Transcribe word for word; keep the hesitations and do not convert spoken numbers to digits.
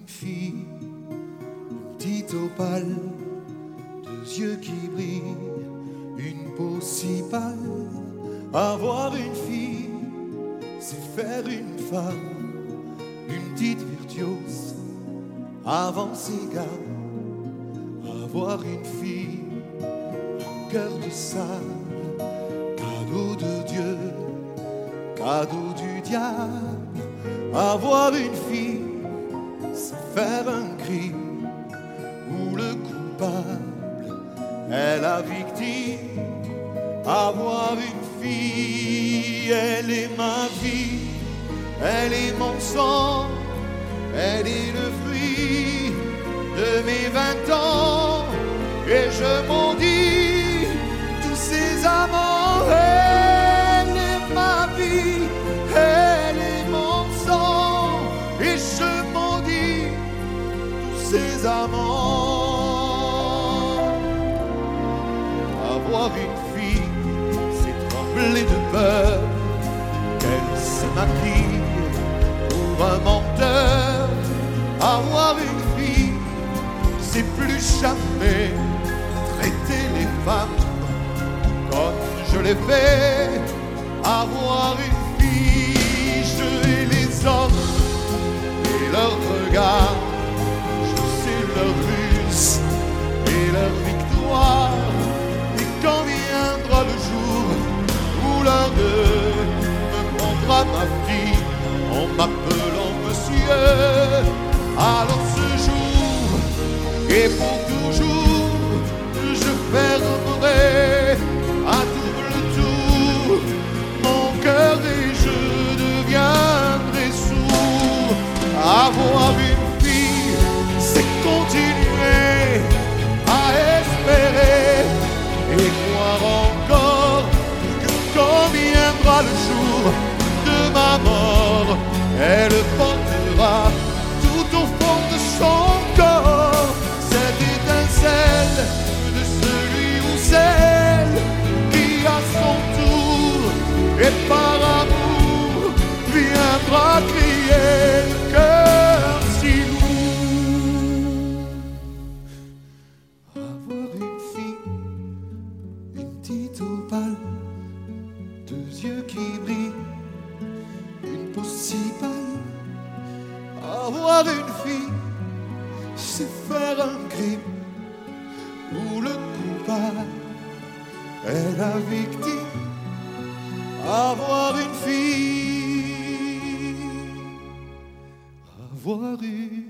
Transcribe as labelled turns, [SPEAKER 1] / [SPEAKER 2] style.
[SPEAKER 1] une fille, une petite opale, deux yeux qui brillent, une peau si pâle. Avoir une fille, c'est faire une femme, une petite virtuose, avant ses gars. Avoir une fille, un cœur de sable, cadeau de Dieu, cadeau du diable. Avoir une fille, c'est faire un crime où le coupable est la victime. Avoir une fille, elle est ma vie, elle est mon sang, elle est le fruit de mes vingt ans, et je maudis tous ces amants. Elle est ma vie, elle est mon sang, et je maudis tous ces amants. Avoir une fille, c'est trembler de peur qu'elle se maquille pour un menteur. Avoir une fille, c'est plus jamais traiter les femmes comme je l'ai fait. Avoir une fille, je hais les hommes et leurs regards, je sais leurs ruses et leurs victoires. Et quand viendra le jour où l'un d'eux me prendra ma fille en m'appelant monsieur, alors ce jour et pour toujours, je fermerai à double tour mon cœur et je deviendrai sourd. Avoir une fille, c'est continuer à espérer et croire encore que quand viendra le jour de ma mort, elle portera tout au fond de son corps cette étincelle de celui ou celle qui à son tour et par amour viendra crier le cœur si lourd. Avoir une fille, une petite opale, deux yeux qui brillent, une peau si pâle. Avoir une fille, c'est faire un crime où le coupable est la victime. Avoir une fille, avoir une